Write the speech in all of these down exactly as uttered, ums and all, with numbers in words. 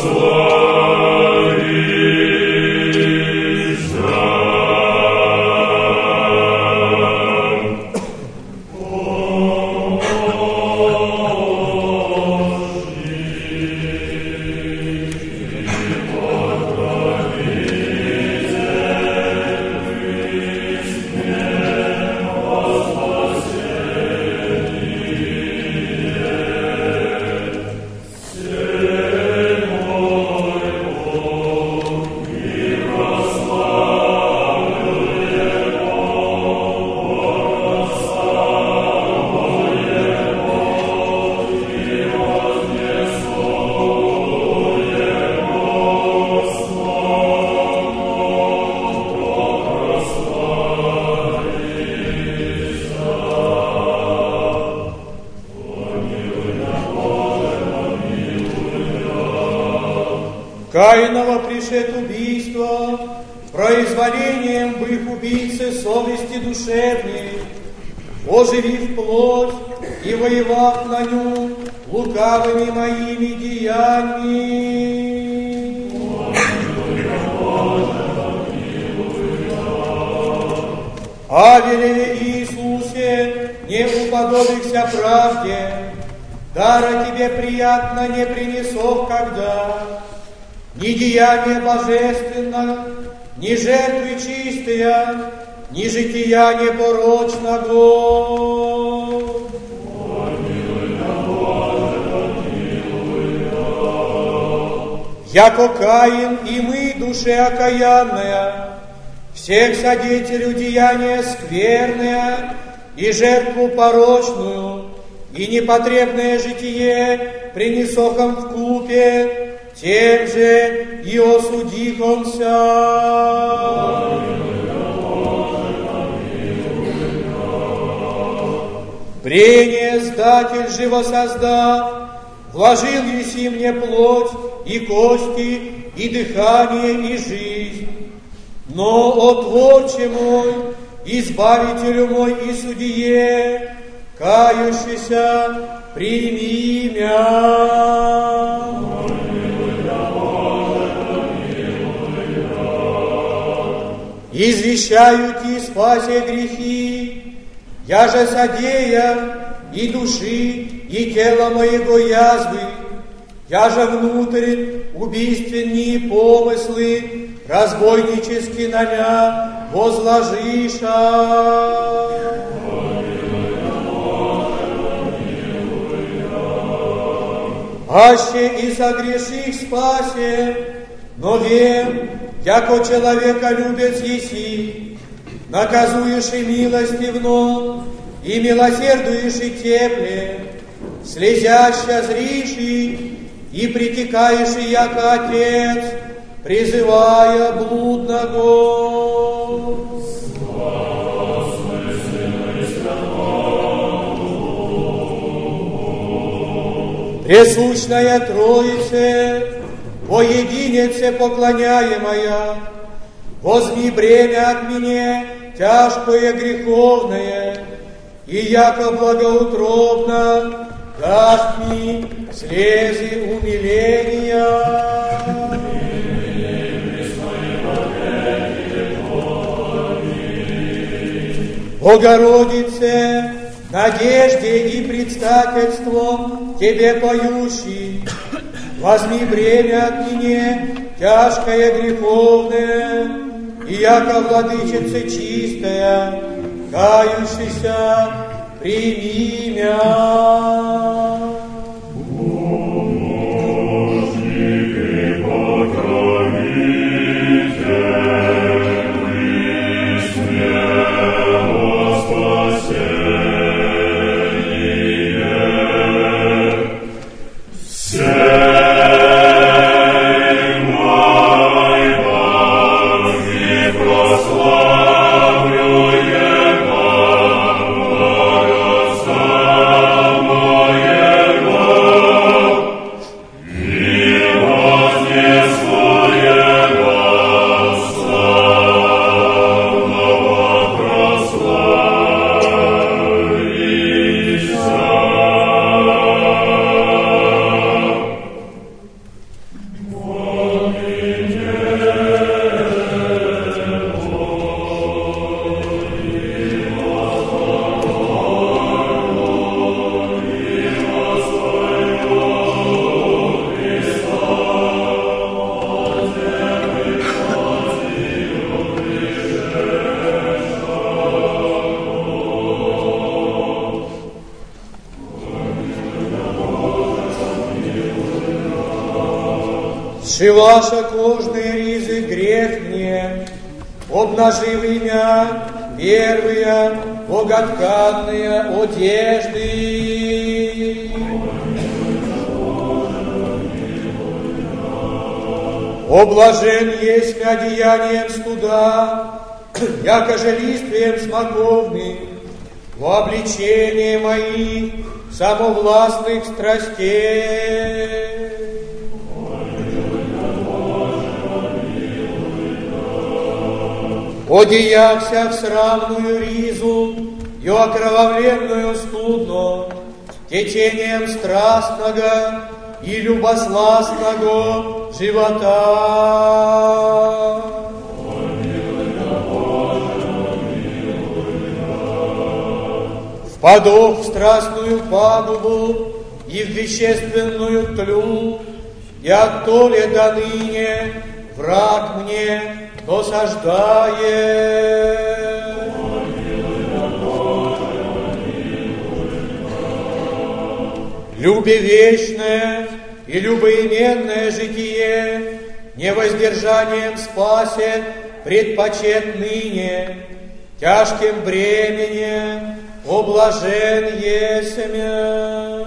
Каинова пришед убийство, произволением быв убийцы совести душевной, оживив плоть и воевав на ню лукавыми моими деяниями. Авеле Иисусе, не уподобихся правде, дара тебе приятно не принесов когда, ни деяние божественно, ни жертвы чистые, ни жития непорочного. Яко Каин и мы, душе окаянная, всех содетелю деяния скверное и жертву порочную, и непотребное житие принесохом в купе, тем же и осудихомся. Прение сдатель живо создав, вложил еси мне плоть и кости, и дыхание, и жизнь. Но, о Творче мой, Избавителю мой и Судье, кающийся, прими мя. Извещаю ти спасе грехи, я же содея и души, и тела моего язвы, я же внутрь убийственные помыслы, разбойнически на мя возложиша. Аще и согреших спасе, но вем, яко человеколюбец еси, наказуешь и милостивно, и милосердуешь и тепле, слезяща зриши, и притекаешь и яко Отец, призывая блудного. Пресущная Троице, во единице поклоняемая, возьми бремя от меня тяжкое греховное, и яко благоутробно даст мне слезы умиления. Богородице, надежде и предстательством Тебе поющий, возьми бремя от меня тяжкое греховное, и яко владычица чистая, кающийся, прими мя. Моя Сшиваша кожные ризы грех мне, обнажив имя первые боготканные одежды. Облажен есть одеянием студа, якоже листвием смоковным, во обличении моих самовластных страстей. Одеякся в срамную ризу и окровавленную студно, течением страстного и любосластного живота. Впадох в страстную пагубу и в вещественную тлю, и оттоле до ныне враг мне досаждает. Любе вечное и любоименное житие невоздержанием спасет предпочет ныне, тяжким бременем облажен есмя.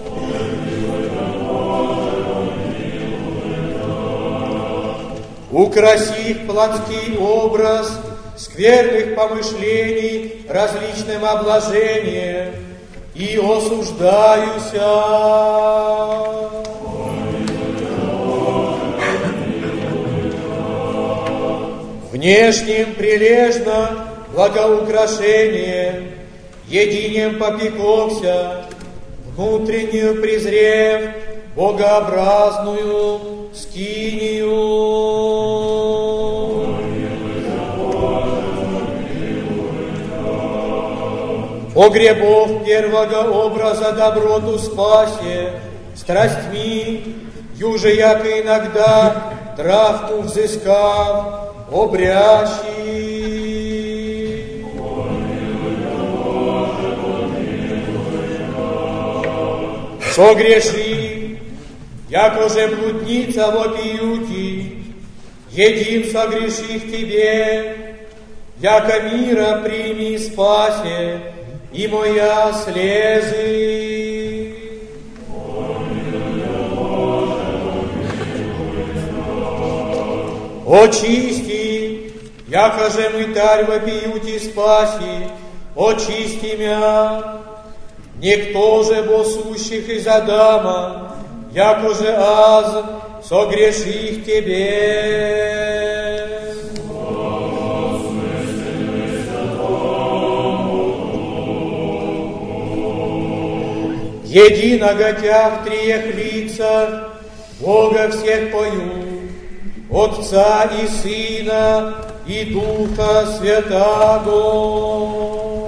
Украсив плотский образ скверных помышлений различным облажением, и осуждаюся. Внешним прилежно благоукрашение, единем попековся, внутреннюю презрев богообразную скинию. О гребов первого образа доброту спасе, страстьми, юже яко иногда травку взыскав, обрящий. Согреши, яко же блудница вопиюти, един согрешив тебе, яко мира прими спасе, и моя слезы. Очисти, яко же мытарь вопиюти спаси, очисти мя. Никто же босущих из Адама, яко же аз согреших тебе. Единого тя в трех лицах, Бога всех пою, Отца и Сына и Духа Святаго.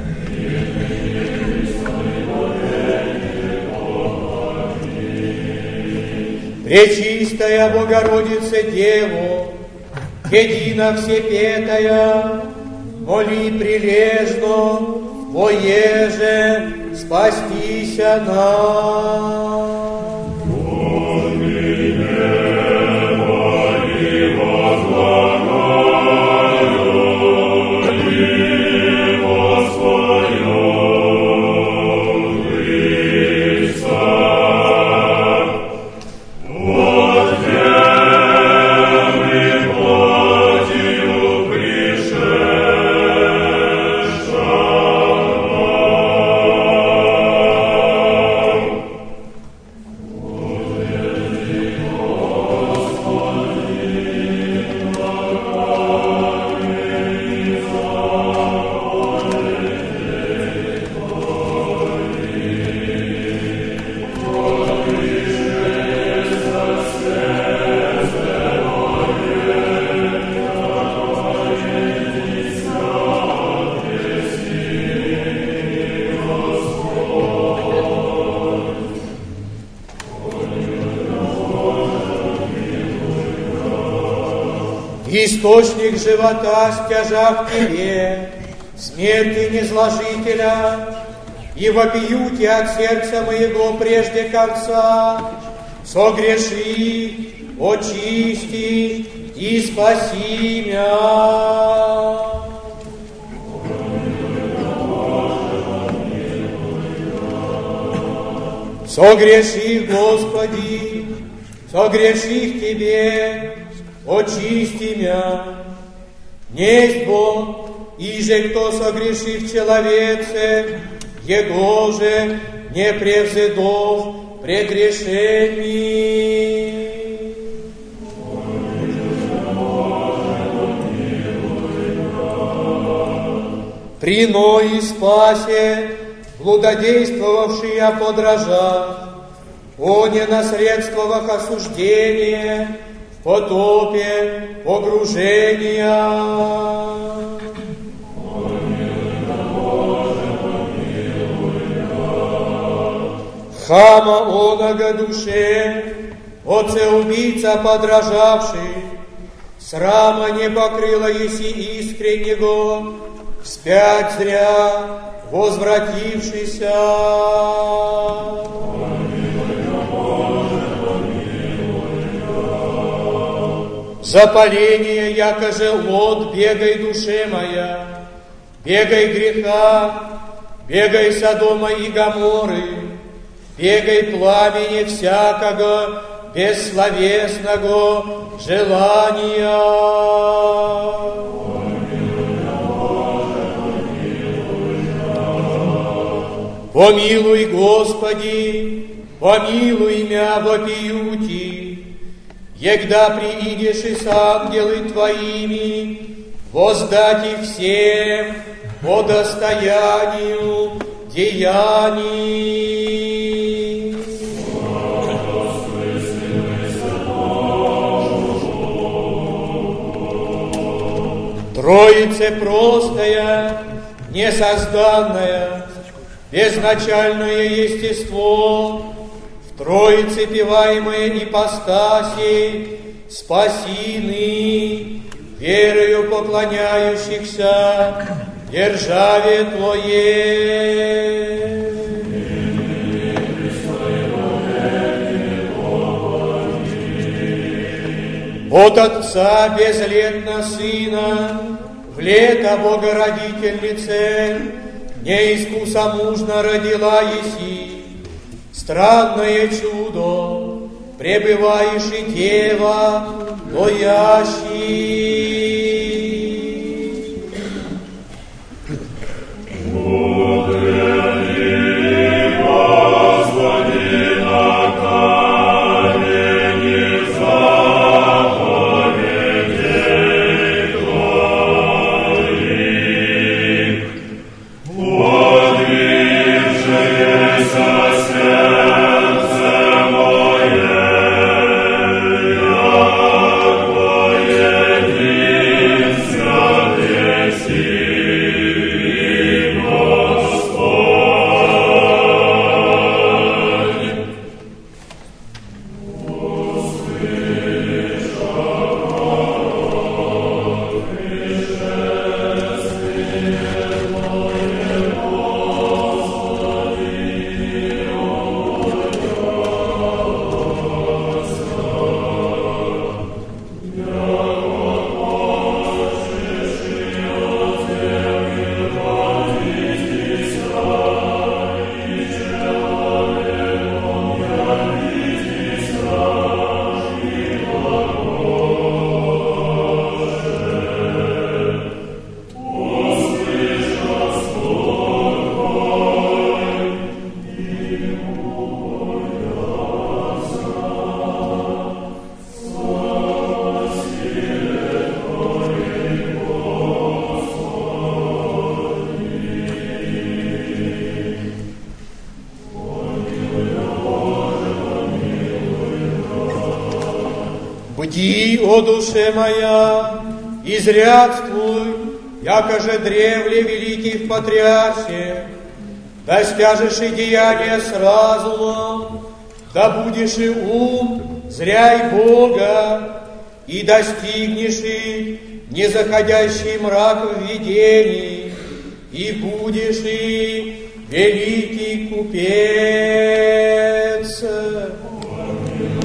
Пречистая Богородица Дево, едино всепетая, моли прилежно, воеже спастися нам. Источник живота стяжа в тебе, смерти незложителя, и вопиюте от сердца моего прежде конца, согреши, очисти и спаси мя. Согреши, Господи, согреши к Тебе, очисти мя. Несть Бог, иже кто согрешит человеце, Его же не превзыдов прегрешений. Прино и спасе, блудодействовавшие подража, о ненаследствовах осуждения, потопе погружения. Хама онога душе, оце убийца подражавший, срама не покрыла еси искреннего, вспять зря возвратившийся. Запаление, якоже лот, бегай, душе моя, бегай греха, бегай Содома и Гоморры, бегай пламени всякого бессловесного желания. Помилуй, Господи, помилуй мя вопиюти, егда приидешь и с ангелы Твоими, воздать их всем по достоянию деяний. Троице простая, несозданная, безначальное естество, в Троице певаемое ипостаси, спасины, верою поклоняющихся, державе Твоей. От Отца безлетно Сына, в лето Богородительнице, неискусомужно родила еси, странное чудо, пребываешь и Дева, доящий. Бди, о душе моя, изрядствуй, якоже древле великих патриархе, да стяжешь и деяния с разумом, да будешь и ум, зряй Бога, и достигнешь и незаходящий мрак в видении, и будешь и великий купец.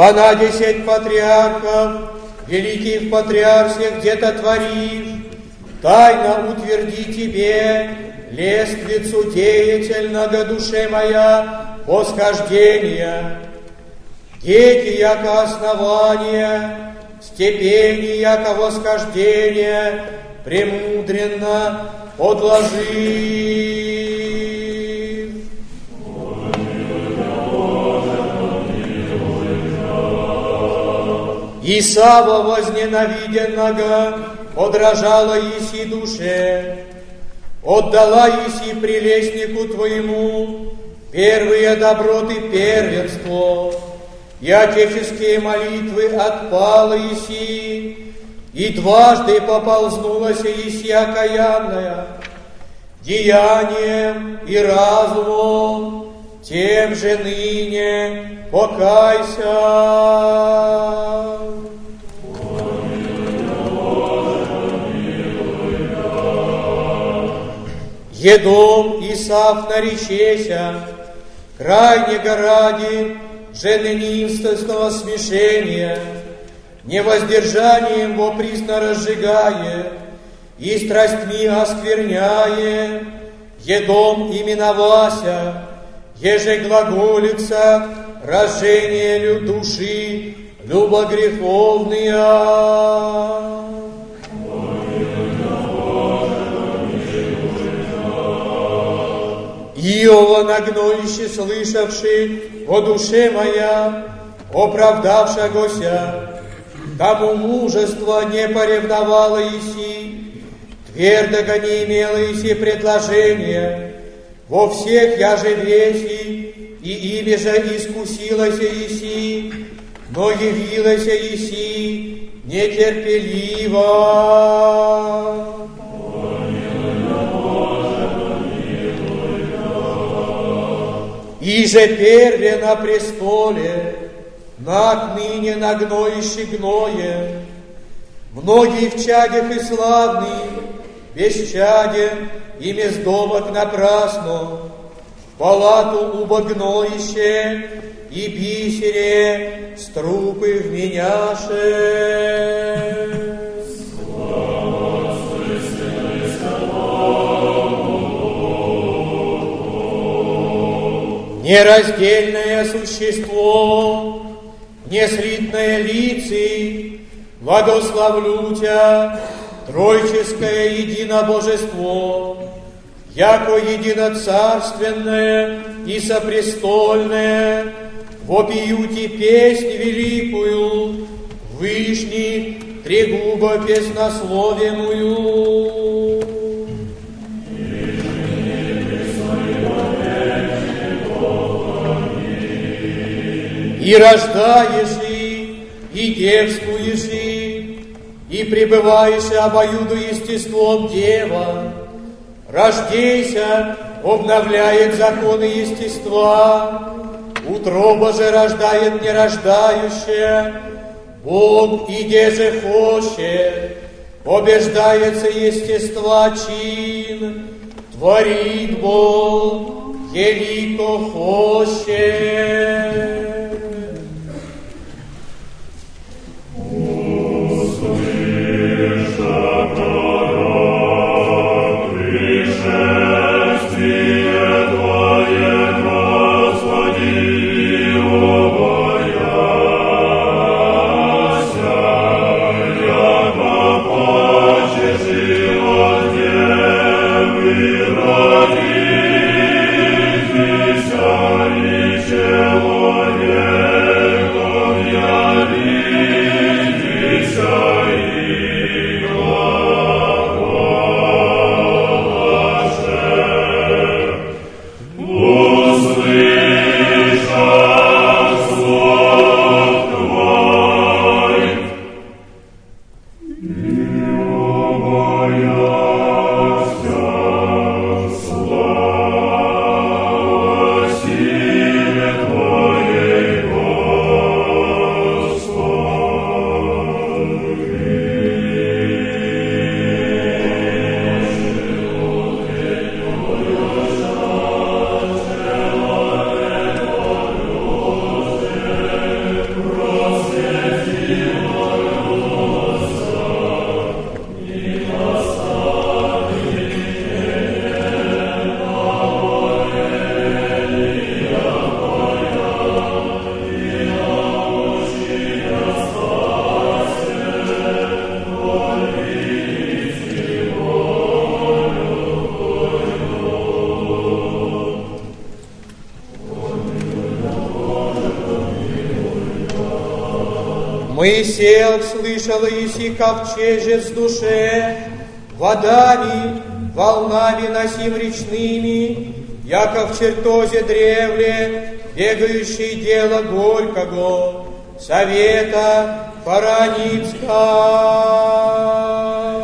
дванадесять патриархов, великих патриарших где-то творишь, тайно утверди тебе лествицу деятельного душе моя восхождения. Дети, яко основания, степени, яко восхождения, премудренно подложи. Исава возненавиденного подражала Иси душе, отдала Иси прелестнику твоему первые доброты первенство, и отеческие молитвы отпала Иси, и дважды поползнулась Иси окаянная, деянием и разумом, тем же ныне покайся. Едом Исав наречеся, крайнего ради женонинственного смешения, невоздержанием во присно разжигая и страстьми оскверняя, едом именовася, еже глаголица рождение души любогреховная. Иова нагноище слышавши о душе моя, оправдавшегося, тому мужество не поревновало Иси, твердого не имело Иси предложения, во всех я же веси, и ими же искусилася Иси, но явилася Иси нетерпеливо. И же перве на престоле, на ныне нагноище гное, многие в чадях и славных, бесчаден и бездомок напрасно, в палату убогноище и бисере струпы вменяше. Нераздельное существо, неслитное лицей, благословлю Тя, тройческое единобожество, яко единоцарственное и сопрестольное, вопию Ти песнь великую, вышни трегубо песнословимую. И рождаешь и, и девствуешь и, и пребываешь обоюду естеством дева. Рождейся, обновляет законы естества, утроба же рождает нерождающее, Бог, иде же хочет, побеждается естества чин, творит Бог, елико хочет. Родись, вся Моисей слышал Иси ковчежец в душе, водами, волнами носим речными, яко в чертозе древле, бегающий дело горького, совета Фараницка.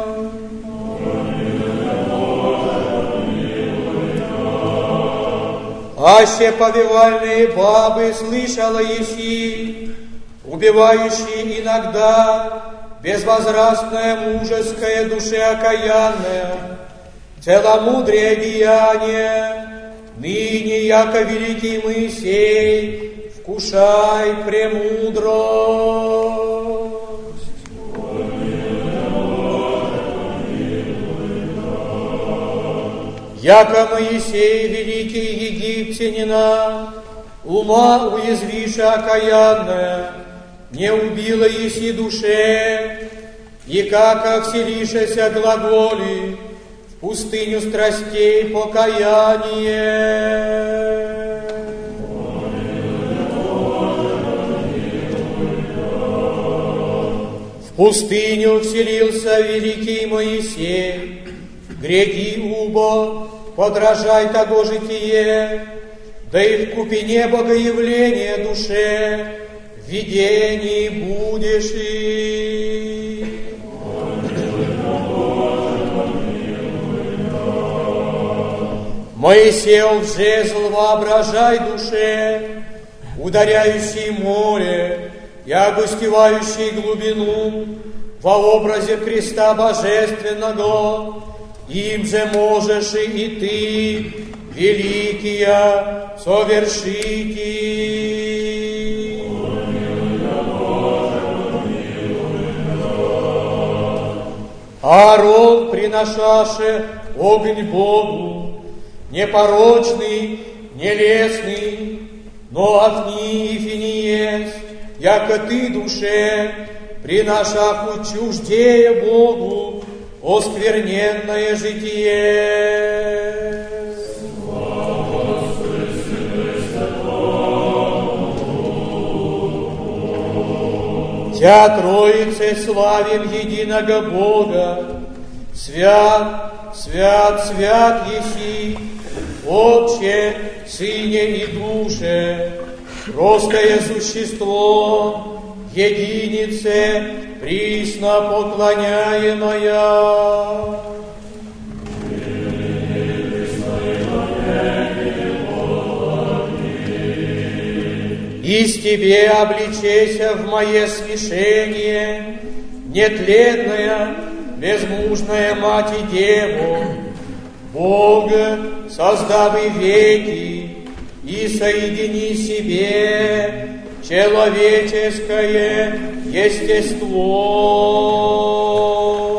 Аще повивальные бабы слышала Еси, убивающие иногда, безвозрастное мужеское душе окаянное, целомудрие деяние, ныне, яко великий Моисей, вкушай премудрость. Яко Моисей, великий египтянина, ума уязвиша окаянная, не убила еси душе, и как вселишеся глаголи в пустыню страстей покаяние. В пустыню вселился великий Моисей, гряди убо, подражай того житие, да и в купине богоявления душе в видении будешь и. Моисей в жезл воображай душе, ударяющий море и огустевающий глубину во образе креста божественного, им же можешь и ты, великие, совершите. Аарон, приношаше огонь Богу, непорочный, нелестный, но Афни и Финиес, яко ты душе, приношаху чуждее Богу, оскверненное житие. Тя Троице славим единого Бога, свят, свят, свят еси, Отче, Сыне и Душе, простое существо, единице, присно поклоняемая. Из тебе обличайся в мое смешение, нетленная, безмужная мать и деву, Бога, создавый веки, и соедини себе человеческое естество.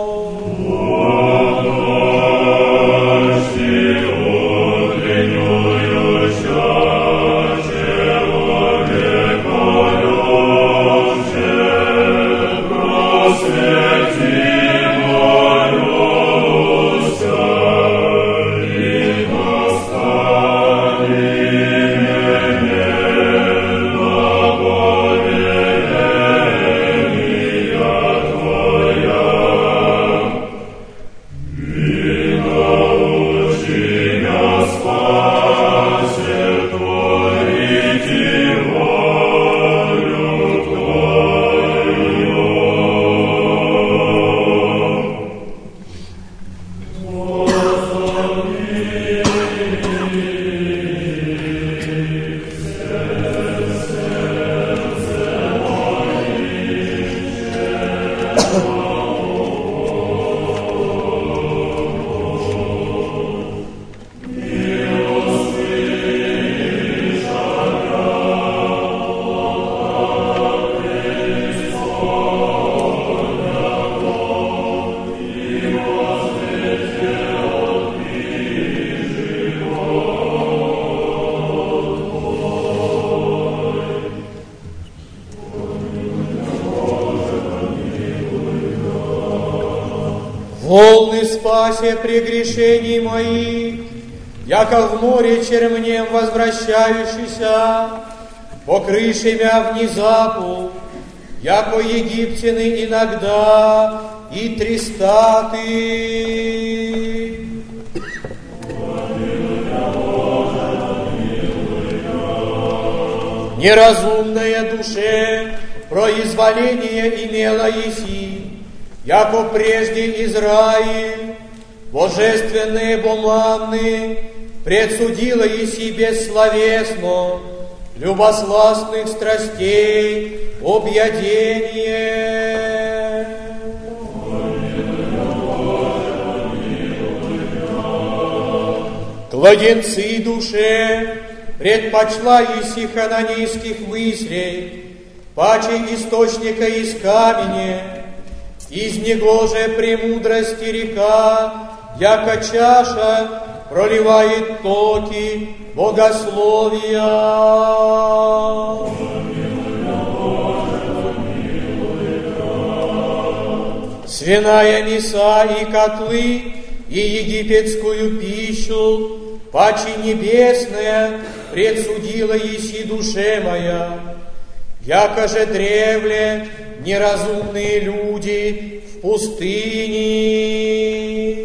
Волны спасе прегрешений моих, яко в море чермнем возвращающийся, по крыше мя внезапу, яко египтяны иногда и трестаты. Неразумная душе произволение имела еси, яко прежде Израиль, божественные буманны, предсудила еси бессловесно, любосластных страстей объедение. Кладенцы душе предпочла еси хананейских мыслей, паче источника из камня, из него же премудрости река, яко чаша проливает токи богословия. Свиная мяса и котлы, и египетскую пищу, паче небесная, предсудила еси душе моя, яко же древле неразумные люди в пустыне.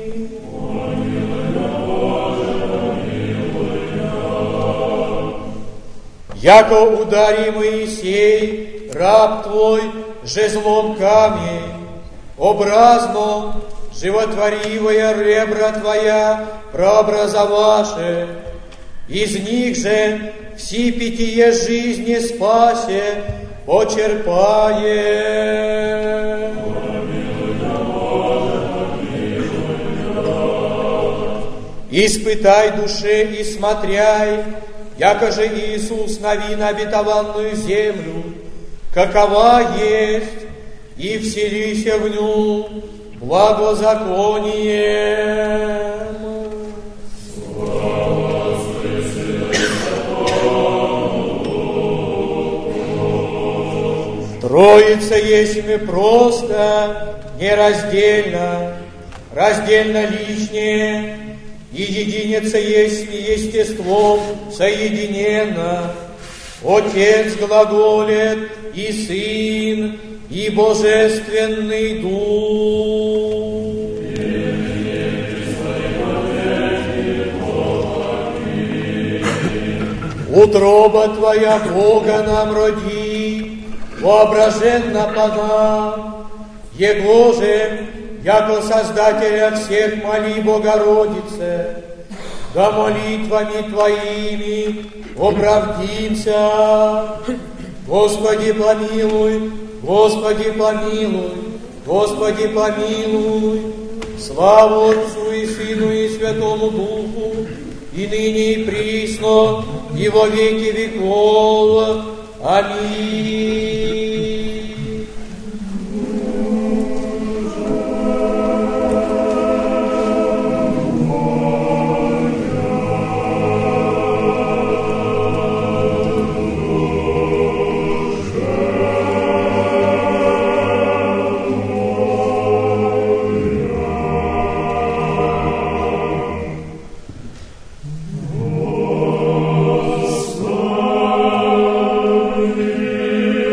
Яко удари Моисей, раб твой, жезлом камень, образно животворивая ребра твоя прообразоваше, из них же все питие жизни спасе почерпае. Испытай душе и смотряй, яко же Иисус нави на обетованную землю, какова есть, и вселися в ню благозаконие. Троица есть мы просто, нераздельно, раздельно лишнее, и единица есть естеством соединенно. Отец глаголет, и Сын, и Божественный Дух. Утроба Твоя Бога нам роди, воображенно по нам, Его же, яко Создателя всех моли Богородице, да молитвами Твоими оправдимся. Господи, помилуй, Господи, помилуй, Господи, помилуй. Слава Отцу и Сыну и Святому Духу, и ныне и присно, и во веки веков. Аминь. Господи,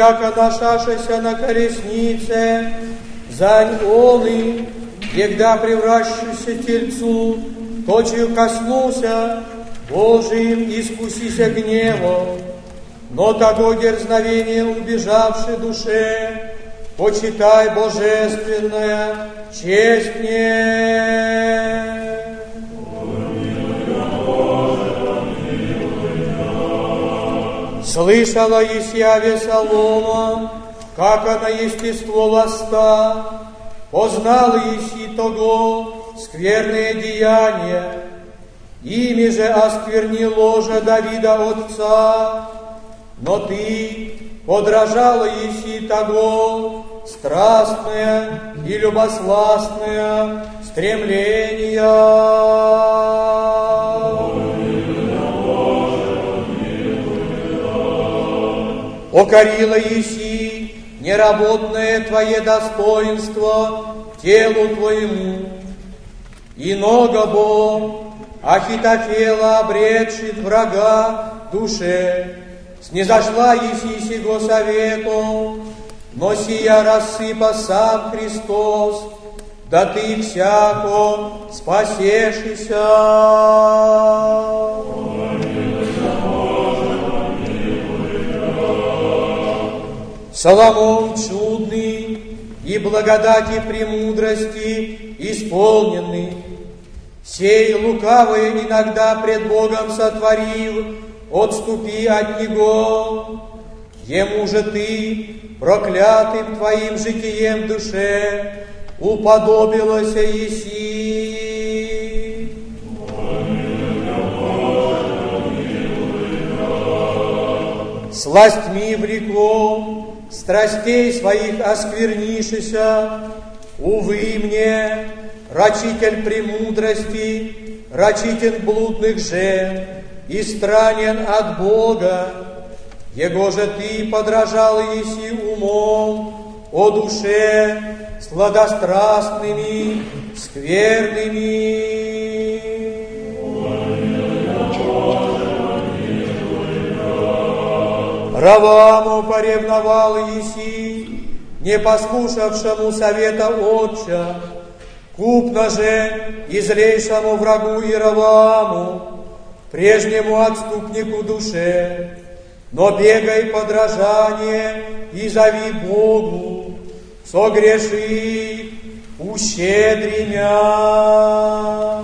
яко нашашеся на колеснице, зань он и, егда превращуся тельцу, точию коснулся, Божиим искусися гневом, но того дерзновение убежавшей душе, почитай божественная честь мне. Слышала Исия Весолома, как она естество ласта, познала Иси того скверные деяния, ими же оскверни ложа Давида отца, но ты подражала Иси того страстное и любосластное стремление. Укорила Иси неработное твое достоинство телу твоему, и нога бо Ахитофела обретшит врага душе, снизошла Иси сего совету, но сия рассыпа сам Христос, да ты всяко спасешься. Соломон чудный и благодати премудрости исполненный, сей лукавое иногда пред Богом сотворил, отступи от него. Ему же ты, проклятым твоим житием в душе, уподобилася еси. Сластьми влеком, страстей своих осквернишися, увы мне, рачитель премудрости, рачитель блудных жен, и странен от Бога, его же ты подражал еси умом, о душе, сладострастными, скверными. Раваму поревновал еси, не послушавшему совета отча, купно же и злейшему врагу Иераваму, прежнему отступнику душе, но бегай подражание и зови Богу, согреши ущедри мя.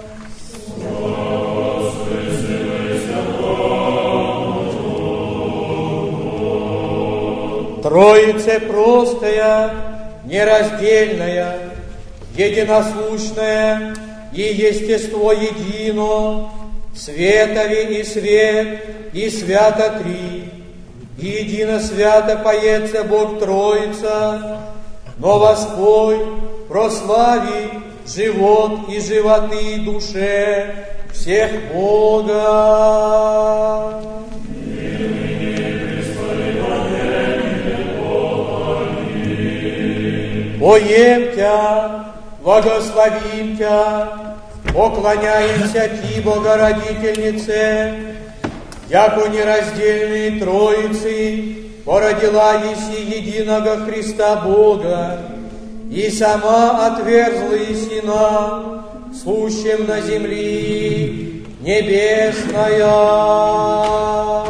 Троице простая, нераздельная, единосущная и естество едино, светови и свет, и свято три, и едино свято поется Бог Троица, но воспой, прослави живот и животы душе всех Бога. Поем Тя, благословим Тя, поклоняемся Ти, Богородительнице, яко нераздельной Троицы породила еси единого Христа Бога, и сама отверзла еси нам, сущим на земли небесная.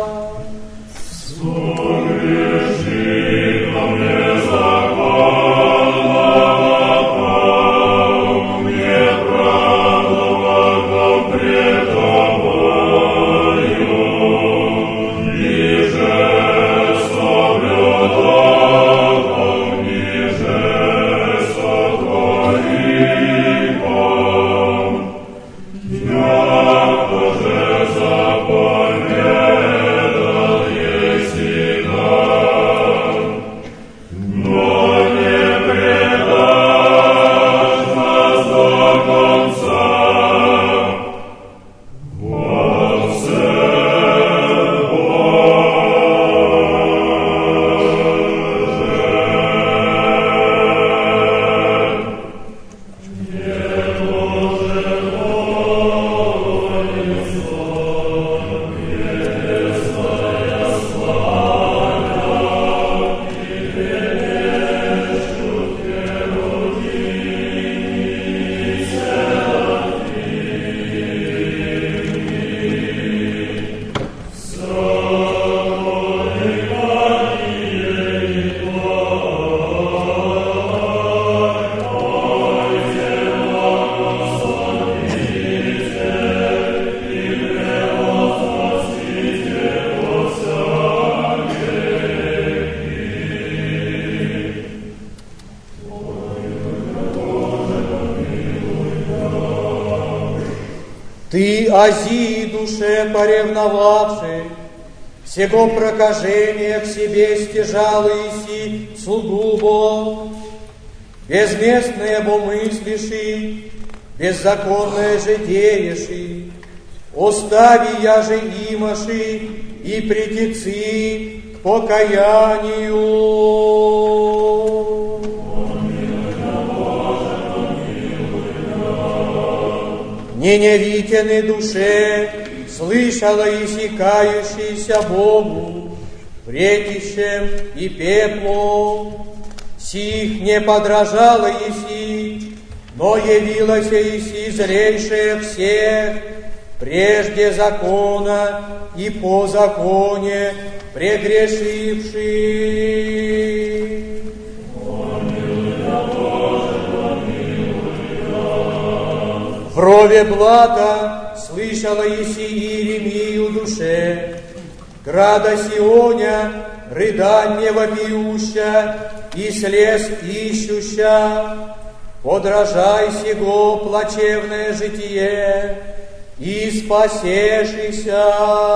Согреши ко мне законного, мне правого пред Тобою, ниже соблюдал, ниже сотворил, яко же заповедь Ты, Азии, душе поревновавший, всего прокажения к себе стяжал Иси слугу Бог, безместное бо мыслиши, беззаконное же дееши, остави я же имаши и притецы к покаянию. Ненавиденной душе слышала иссякающийся Богу, вретищем и пеплом, сих не подражала Иси, но явилась Иси зрейшая всех, прежде закона и по законе прегрешивших. В рове блата слышала Иси Иеремию душе, града Сионя рыдание вопиюща и слез ищуща, подражай сего плачевное житие и спасешися.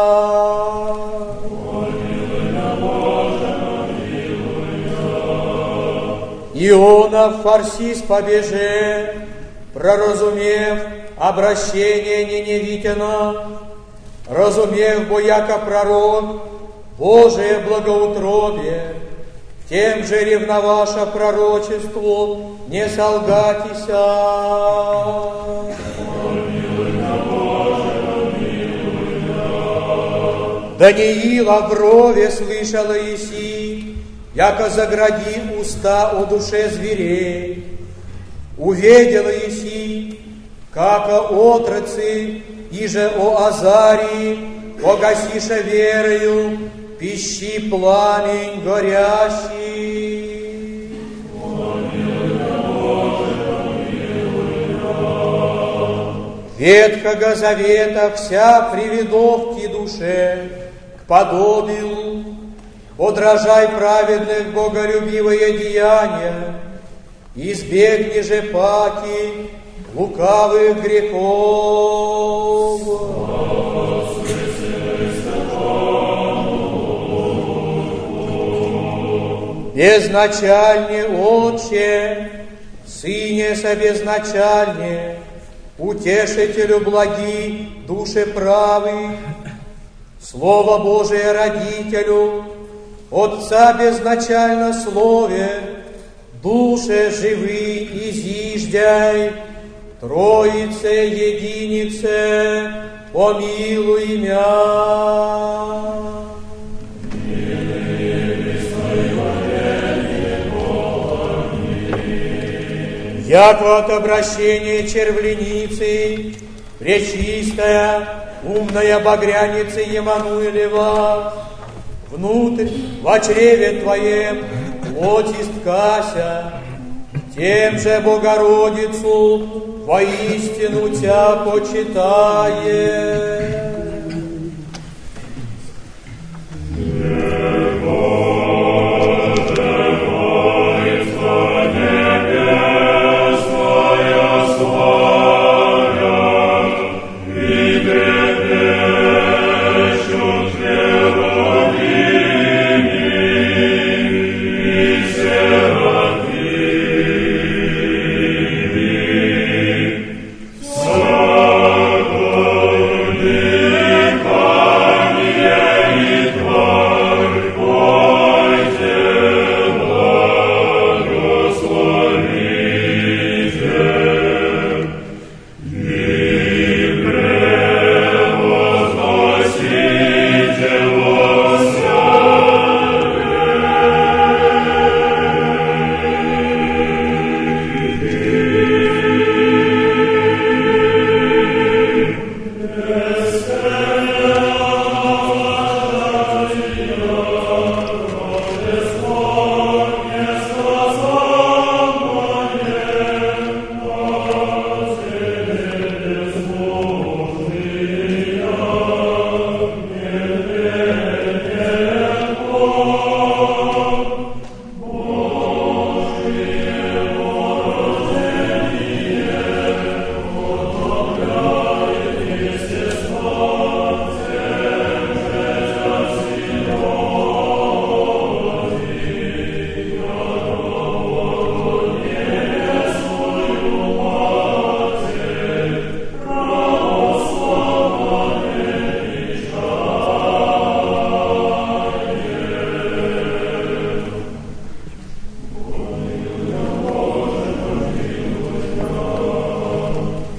Иона Фарсис побеже, проразумев обращение неневитина, разумев, бо яко пророк, Божие благоутробие, тем же ревноваша пророчеству, не солгатися. Даниила в рове слышала Иси, яко загради уста о душе зверей. Увидела Иси, како отрацы, иже о Азарии, погасиша верою, пищи пламень горящий. Ветхого завета вся приведов к душе, к подобию, подражай праведных боголюбивые деяния, избегни же паки лукавых грехов. Безначальне, Отче, Сыне собезначальне, утешителю благи души правых, Слово Божие родителю, Отца безначально слове, душе живы изиждяй, Троице единице, помилуй мя. Яко от обращения червленицы, пречистая, умная багряница Емануилева, внутрь во чреве Твоем плоть исткася, тем же Богородицу воистину Тя почитает. Сокол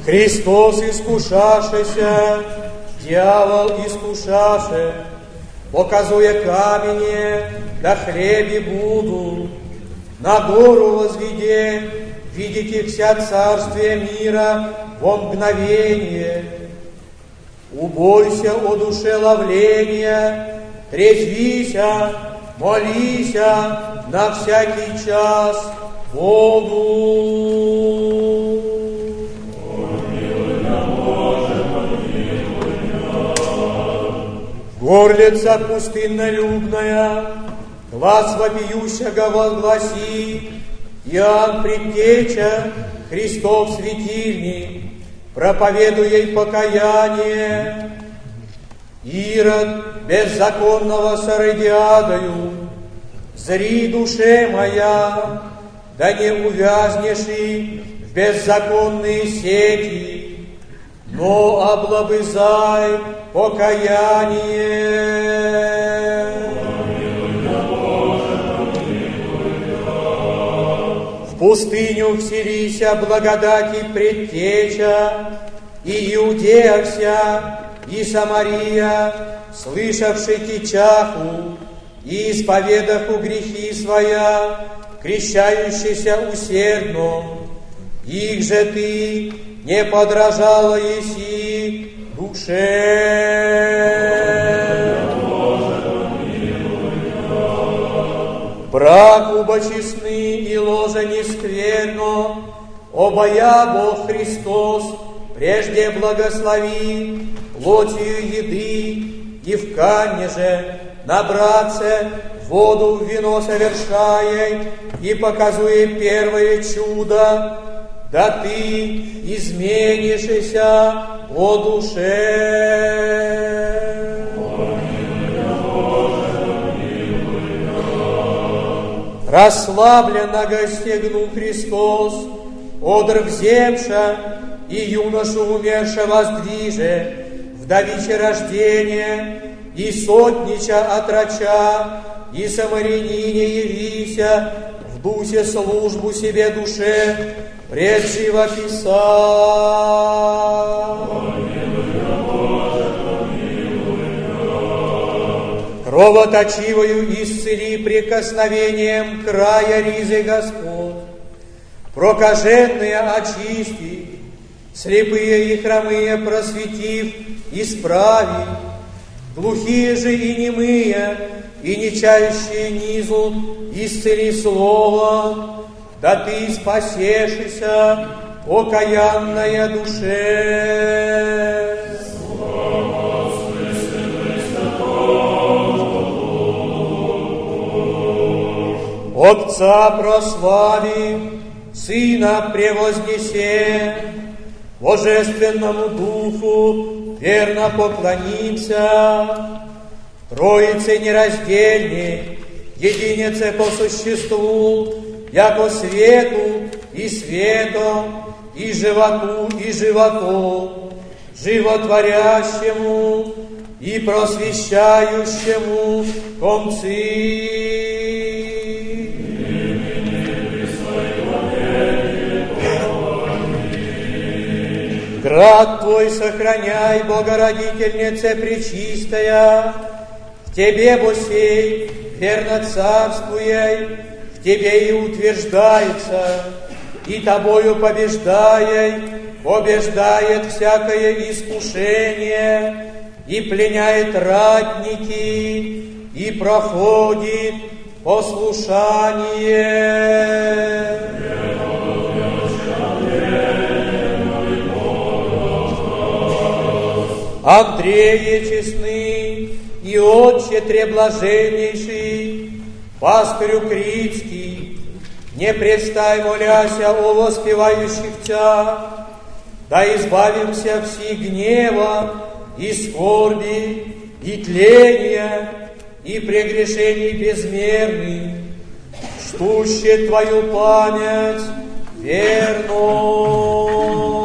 Христос искушашеся, дьявол искушаше, показуя камени, да хлеби буду. На гору возведе, видите вся царствие мира во мгновение. Убойся о душе ловления, трезвися, молися на всякий час Богу. Горлица пустыннолюбная, глаз вопиющего возгласи, Иоанн Предтеча, Христов светильник, проповедуй ей покаяние. Ирод беззаконного с Иродиадою, зри, душе моя, да не увязнешь и в беззаконные сети, но облобызай покаяние. В пустыню вселися благодати Предтеча, и Иудея вся, и Самария, слышавши течаху, и исповедаху грехи своя, крещающийся усердно, их же ты не подражала еси душе. Брак убо честны и ложа не скверно, обая Бог Христос, прежде благослови плотью еды, и в камне же набраться воду в вино совершая, и показуя первое чудо, да ты изменишься о душе. Расслабленно гостегну Христос, одр вземша, и юношу умерша воздвиже, вдовиче рождение, и сотнича отрача, и самарянине явися, в дусе службу себе душе, пред живописа. Кровоточивою исцели прикосновением края ризы Господь, прокаженные очисти, слепые и хромые просветив, исправи, глухие же и немые, и нечающие низу, исцели слово, да ты спасешься, окаянная душе. Отца прослави, Сына превознесе, Божественному Духу верно поклонимся, Троице нераздельней, единице по существу, яко свету и светом, и животу и животу, животворящему и просвещающему концы. Град Твой сохраняй, Богородительнице Пречистая, в Тебе, Босей, верно царствуй, в Тебе и утверждается, и Тобою побеждая, побеждает всякое искушение, и пленяет ратники, и проходит послушание. Андрея честный и Отче треблаженнейший, пастырю Критский, не предстай, моляся о воспевающих Тя, да избавимся все гнева и скорби, и тления, и прегрешений безмерных, ждущие Твою память верно.